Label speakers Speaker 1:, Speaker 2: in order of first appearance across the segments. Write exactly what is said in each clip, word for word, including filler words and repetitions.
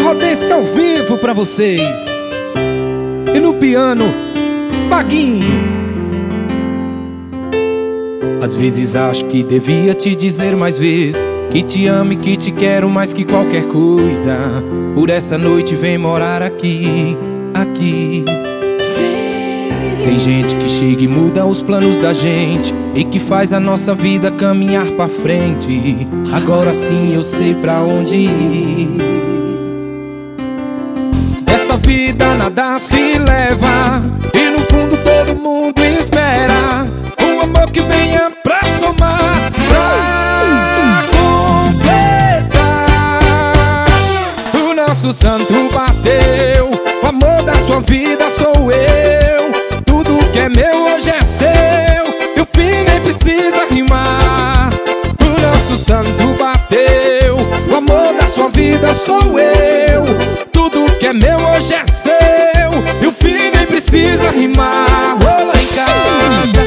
Speaker 1: forró desse ao vivo pra vocês. E no piano, Vaguinho. Às vezes acho que devia te dizer mais vezes que te amo e que te quero mais que qualquer coisa. Por essa noite vem morar aqui, aqui. Tem gente que chega e muda os planos da gente e que faz a nossa vida caminhar pra frente. Agora sim eu sei pra onde ir. Dessa vida nada se leva e no fundo todo mundo espera um amor que venha pra somar, pra completar. O nosso santo bateu, o amor da sua vida sou eu. Tudo que é meu hoje é seu, e o fim nem precisa rimar. O nosso santo bateu, o amor da sua vida sou eu. Tudo que é meu hoje é seu, e o fim nem precisa rimar. Vou lá em casa,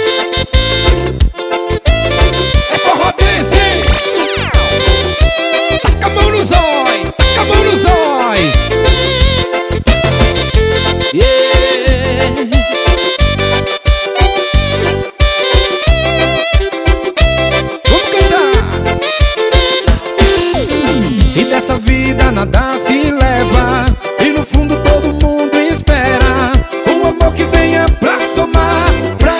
Speaker 1: é forró desse. Taca a mão no zói, taca a mão no zói. Yeah. Vamos cantar. E dessa vida nada se leva e no fundo todo mundo espera um amor que venha pra somar, pra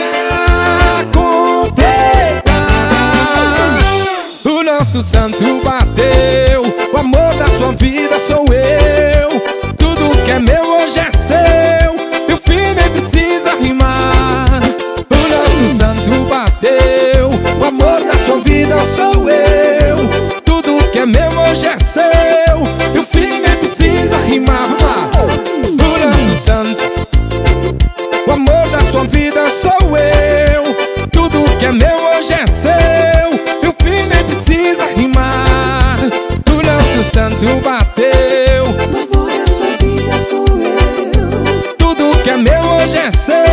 Speaker 1: completar. O nosso santo bateu, o amor da sua vida sou eu. Tudo que é meu hoje é seu, e o fim nem precisa rimar. O nosso santo bateu, o amor da sua vida sou eu. Tudo que é meu hoje é seu, e o fim nem precisa rimar. O nosso santo, o amor da sua vida sou eu. Tudo que é meu hoje é seu, e o fim nem precisa rimar. O nosso santo bateu,
Speaker 2: O amor da sua vida sou eu.
Speaker 1: tudo que é meu hoje é seu.